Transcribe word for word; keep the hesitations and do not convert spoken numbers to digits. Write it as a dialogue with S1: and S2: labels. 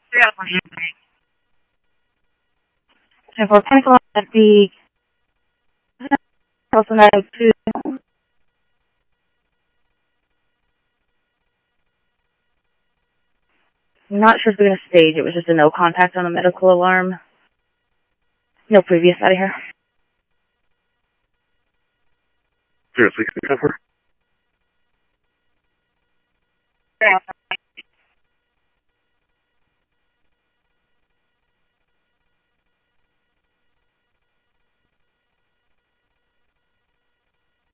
S1: ten four, technical at the also nine oh two. I'm not sure if we're going to stage. It was just a no contact on a medical alarm. No previous out of here.
S2: Seriously, can you cover?
S1: Yeah.